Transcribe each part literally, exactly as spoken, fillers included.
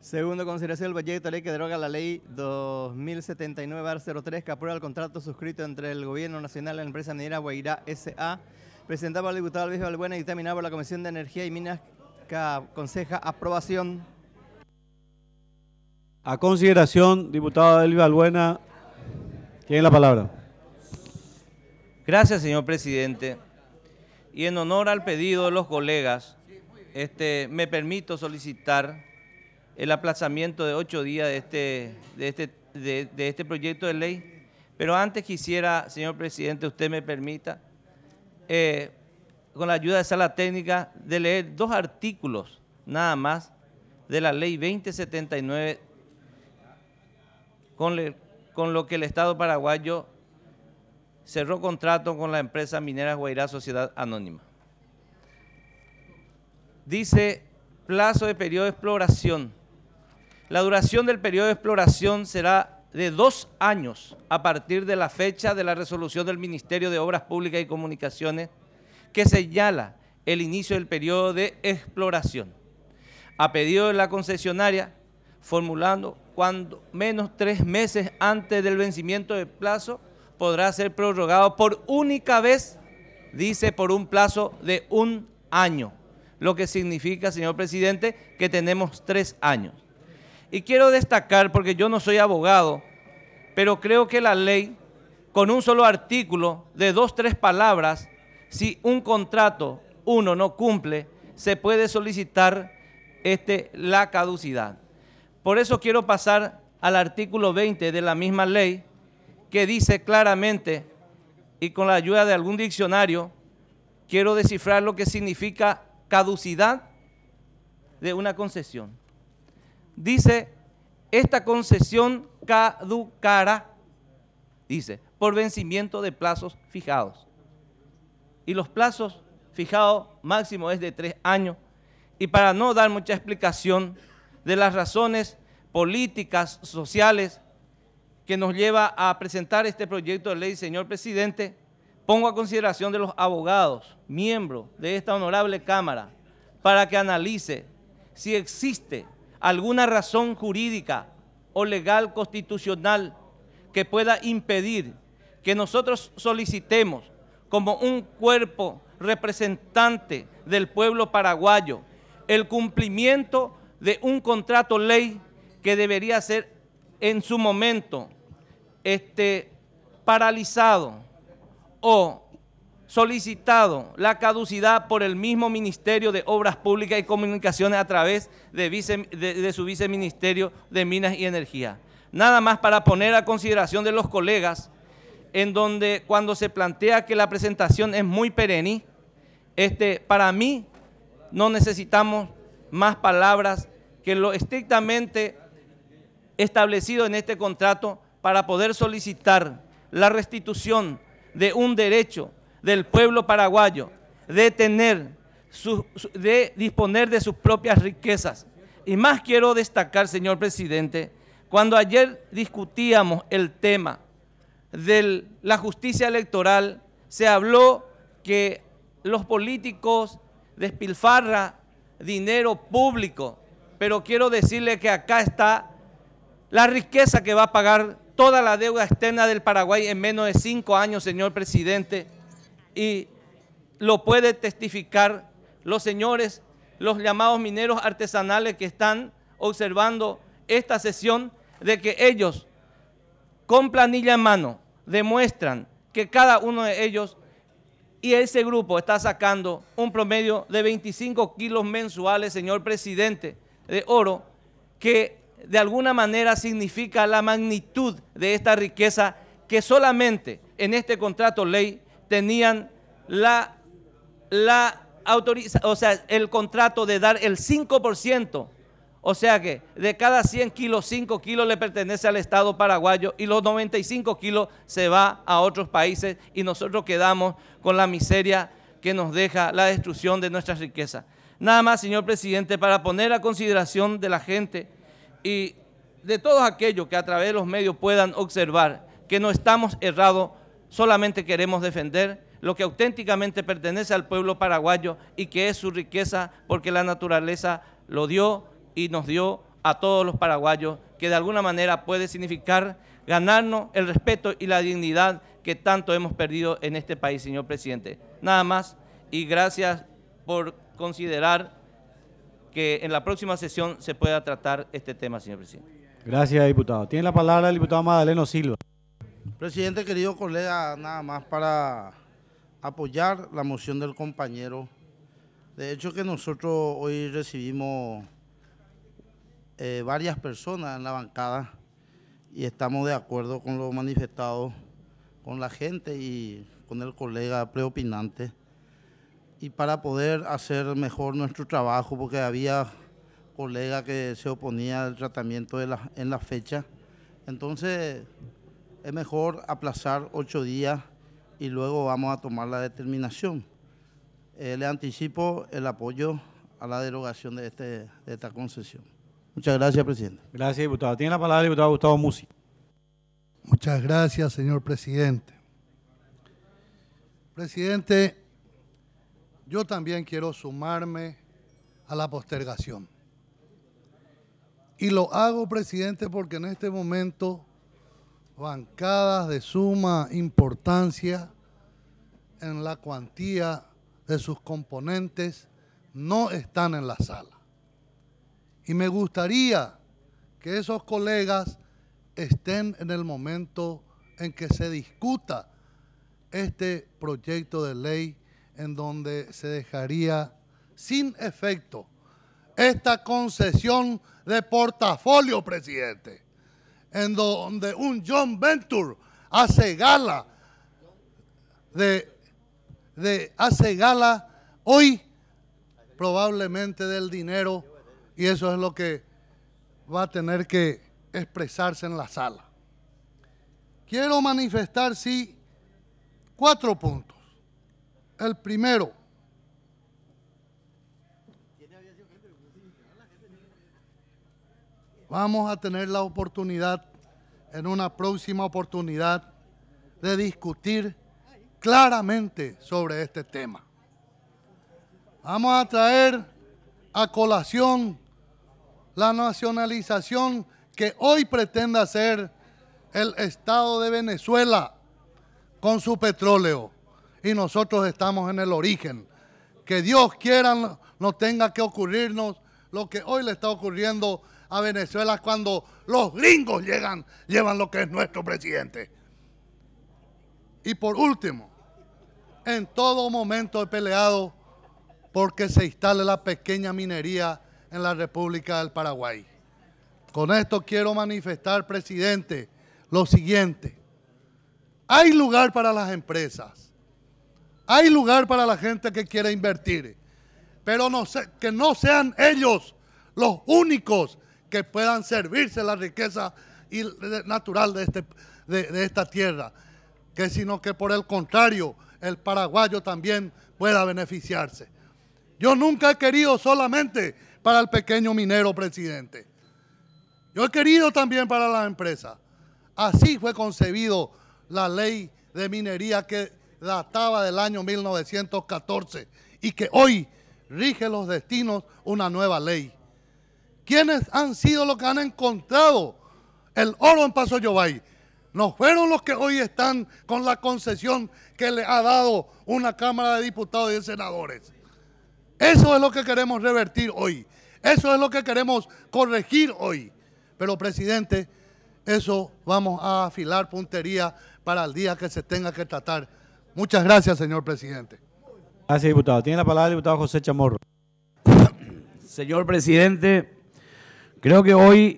Segundo, consideración del proyecto de ley que deroga la ley dos mil setenta y nueve barra cero tres que aprueba el contrato suscrito entre el Gobierno Nacional y la empresa minera Guairá S A, presentado por el diputado Luis Balbuena y dictaminado por la Comisión de Energía y Minas, que aconseja aprobación. A consideración, diputado Luis Balbuena, tiene la palabra. Gracias, señor presidente. Y en honor al pedido de los colegas, este, me permito solicitar el aplazamiento de ocho días de este, de, este, de, de este proyecto de ley. Pero antes quisiera, señor presidente, usted me permita, eh, con la ayuda de sala técnica, de leer dos artículos nada más de la ley veinte setenta y nueve, con, le, con lo que el Estado paraguayo cerró contrato con la empresa minera Guairá Sociedad Anónima. Dice, plazo de periodo de exploración. La duración del periodo de exploración será de dos años a partir de la fecha de la resolución del Ministerio de Obras Públicas y Comunicaciones que señala el inicio del periodo de exploración. A pedido de la concesionaria, formulando cuando menos tres meses antes del vencimiento del plazo, podrá ser prorrogado por única vez, dice, por un plazo de un año, lo que significa, señor presidente, que tenemos tres años. Y quiero destacar, porque yo no soy abogado, pero creo que la ley, con un solo artículo de dos, tres palabras, si un contrato, uno, no cumple, se puede solicitar este, la caducidad. Por eso quiero pasar al artículo veinte de la misma ley, que dice claramente, y con la ayuda de algún diccionario, quiero descifrar lo que significa caducidad de una concesión. Dice, esta concesión caducará, dice, por vencimiento de plazos fijados. Y los plazos fijados máximo es de tres años. Y para no dar mucha explicación de las razones políticas, sociales, que nos lleva a presentar este proyecto de ley, señor presidente, pongo a consideración de los abogados, miembros de esta honorable Cámara, para que analice si existe alguna razón jurídica o legal constitucional que pueda impedir que nosotros solicitemos como un cuerpo representante del pueblo paraguayo el cumplimiento de un contrato ley que debería ser en su momento este, paralizado o solicitado la caducidad por el mismo Ministerio de Obras Públicas y Comunicaciones a través de, vice, de, de su viceministerio de Minas y Energía. Nada más para poner a consideración de los colegas, en donde cuando se plantea que la presentación es muy perenne, este, para mí no necesitamos más palabras que lo estrictamente establecido en este contrato para poder solicitar la restitución de un derecho del pueblo paraguayo de tener, su, de disponer de sus propias riquezas. Y más quiero destacar, señor presidente, cuando ayer discutíamos el tema de la justicia electoral, se habló que los políticos despilfarran dinero público, pero quiero decirle que acá está la riqueza que va a pagar toda la deuda externa del Paraguay en menos de cinco años, señor presidente, y lo puede testificar los señores, los llamados mineros artesanales que están observando esta sesión, de que ellos, con planilla en mano, demuestran que cada uno de ellos y ese grupo está sacando un promedio de veinticinco kilos mensuales, señor presidente, de oro, que de alguna manera significa la magnitud de esta riqueza que solamente en este contrato ley tenían la, la autoriza, o sea, el contrato de dar el cinco por ciento, o sea que de cada cien kilos, cinco kilos le pertenece al Estado paraguayo y los noventa y cinco kilos se va a otros países y nosotros quedamos con la miseria que nos deja la destrucción de nuestras riquezas. Nada más, señor presidente, para poner a consideración de la gente y de todos aquellos que a través de los medios puedan observar que no estamos errados, solamente queremos defender lo que auténticamente pertenece al pueblo paraguayo y que es su riqueza, porque la naturaleza lo dio y nos dio a todos los paraguayos, que de alguna manera puede significar ganarnos el respeto y la dignidad que tanto hemos perdido en este país, señor presidente. Nada más, y gracias por considerar que en la próxima sesión se pueda tratar este tema, señor presidente. Gracias, diputado. Tiene la palabra el diputado Magdaleno Silva. Presidente, querido colega, nada más para apoyar la moción del compañero. De hecho que nosotros hoy recibimos eh, varias personas en la bancada y estamos de acuerdo con lo manifestado con la gente y con el colega preopinante, y para poder hacer mejor nuestro trabajo, porque había colegas que se oponía al tratamiento de la, en la fecha. Entonces es mejor aplazar ocho días y luego vamos a tomar la determinación. Eh, le anticipo el apoyo a la derogación de, este, de esta concesión. Muchas gracias, presidente. Gracias, diputado. Tiene la palabra el diputado Gustavo Musi. Muchas gracias, señor presidente. Presidente, yo también quiero sumarme a la postergación. Y lo hago, presidente, porque en este momento bancadas de suma importancia en la cuantía de sus componentes no están en la sala. Y me gustaría que esos colegas estén en el momento en que se discuta este proyecto de ley, en donde se dejaría sin efecto esta concesión de portafolio, presidente, en donde un John Venture hace gala de, de hace gala hoy probablemente del dinero, y eso es lo que va a tener que expresarse en la sala. Quiero manifestar, sí, cuatro puntos. El primero, vamos a tener la oportunidad, en una próxima oportunidad, de discutir claramente sobre este tema. Vamos a traer a colación la nacionalización que hoy pretende hacer el Estado de Venezuela con su petróleo, y nosotros estamos en el origen. Que Dios quiera no tenga que ocurrirnos lo que hoy le está ocurriendo a Venezuela cuando los gringos llegan, llevan lo que es nuestro, presidente. Y por último, en todo momento he peleado porque se instale la pequeña minería en la República del Paraguay. Con esto quiero manifestar, presidente, lo siguiente. Hay lugar para las empresas, hay lugar para la gente que quiere invertir, pero no se, que no sean ellos los únicos que puedan servirse la riqueza y natural de, este, de, de esta tierra, que sino que por el contrario, el paraguayo también pueda beneficiarse. Yo nunca he querido solamente para el pequeño minero, presidente. Yo he querido también para las empresas. Así fue concebido la ley de minería que databa del año mil novecientos catorce y que hoy rige los destinos una nueva ley. ¿Quiénes han sido los que han encontrado el oro en Paso Yobay? No fueron los que hoy están con la concesión que le ha dado una Cámara de Diputados y de Senadores. Eso es lo que queremos revertir hoy. Eso es lo que queremos corregir hoy. Pero, presidente, eso vamos a afilar puntería para el día que se tenga que tratar. Muchas gracias, señor presidente. Gracias, diputado. Tiene la palabra el diputado José Chamorro. Señor presidente, creo que hoy,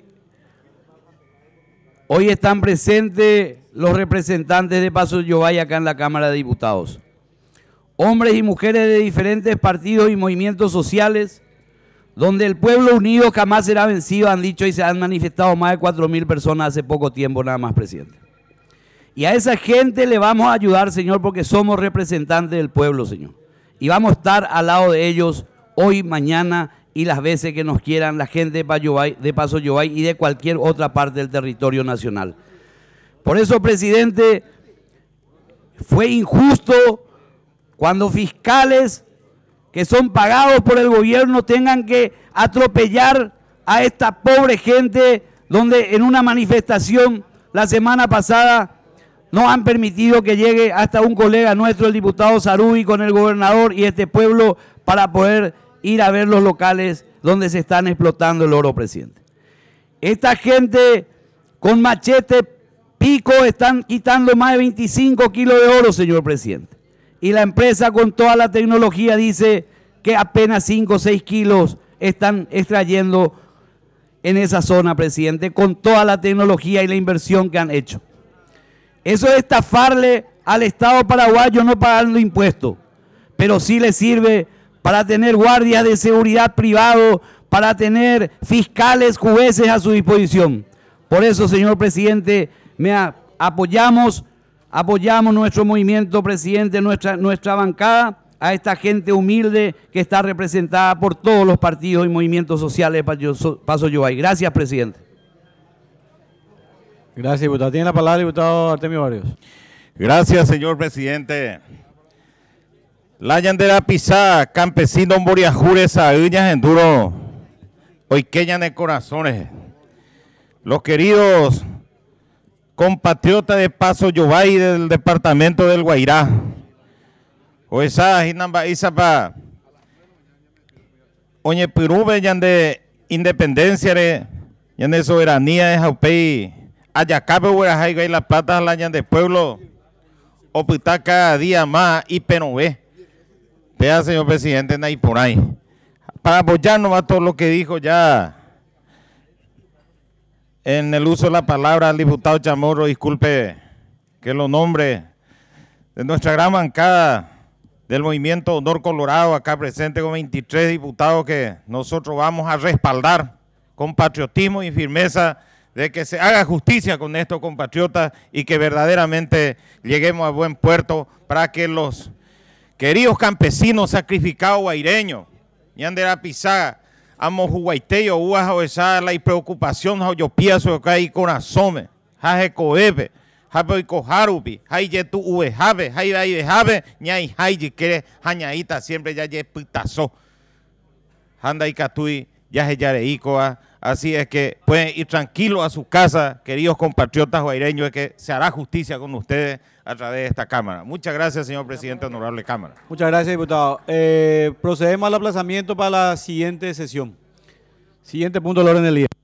hoy están presentes los representantes de Paso Yobay acá en la Cámara de Diputados. Hombres y mujeres de diferentes partidos y movimientos sociales, donde el pueblo unido jamás será vencido, han dicho y se han manifestado más de cuatro mil personas hace poco tiempo nada más, presidente. Y a esa gente le vamos a ayudar, señor, porque somos representantes del pueblo, señor. Y vamos a estar al lado de ellos hoy, mañana y las veces que nos quieran la gente de Paso Yobay y de cualquier otra parte del territorio nacional. Por eso, presidente, fue injusto cuando fiscales que son pagados por el gobierno tengan que atropellar a esta pobre gente donde en una manifestación la semana pasada no han permitido que llegue hasta un colega nuestro, el diputado Sarubi, con el gobernador y este pueblo para poder ir a ver los locales donde se están explotando el oro, presidente. Esta gente con machete, pico, están quitando más de veinticinco kilos de oro, señor presidente. Y la empresa con toda la tecnología dice que apenas cinco o seis kilos están extrayendo en esa zona, presidente, con toda la tecnología y la inversión que han hecho. Eso es estafarle al Estado paraguayo no pagando impuestos, pero sí le sirve para tener guardias de seguridad privado, para tener fiscales, jueces a su disposición. Por eso, señor presidente, me a, apoyamos, apoyamos nuestro movimiento, presidente, nuestra, nuestra bancada, a esta gente humilde que está representada por todos los partidos y movimientos sociales de Paso Yobay. Gracias, presidente. Gracias, diputado. Tiene la palabra el diputado Artemio Barrios. Gracias, señor presidente. La yandera pisá, campesino Boriajures, Aüñas, Enduro, Oikeñan de corazones. Los queridos compatriotas de Paso Yobay del departamento del Guairá. Oesa, Hinamba, Isapa, Oñe Pirube, yande independencia, yande soberanía de Jaupey. Ayacabe, Huerajaiga y La Plata, la de pueblo, opita cada día más y penové. Vea, señor presidente, ahí por ahí. Para apoyarnos a todo lo que dijo ya en el uso de la palabra al diputado Chamorro, disculpe que lo nombre de nuestra gran bancada del Movimiento Honor Colorado, acá presente con veintitrés diputados que nosotros vamos a respaldar con patriotismo y firmeza de que se haga justicia con estos compatriotas y que verdaderamente lleguemos a buen puerto para que los queridos campesinos sacrificados guaireños, Yandera Pizá, Amo Huguaiteyo, Uaja esa la preocupación, yo pienso que hay corazón, Jaje Coebe, Jape Cojarupi, Jayetu Uejabe, Jaibe, Ñay Jayi, que Jañaita siempre ya ye pitazo, Handa y Catui, ya se yareicoa. Así es que pueden ir tranquilos a su casa, queridos compatriotas guaireños, que se hará justicia con ustedes a través de esta Cámara. Muchas gracias, señor presidente, honorable Cámara. Muchas gracias, diputado. Eh, procedemos al aplazamiento para la siguiente sesión. Siguiente punto del orden del día.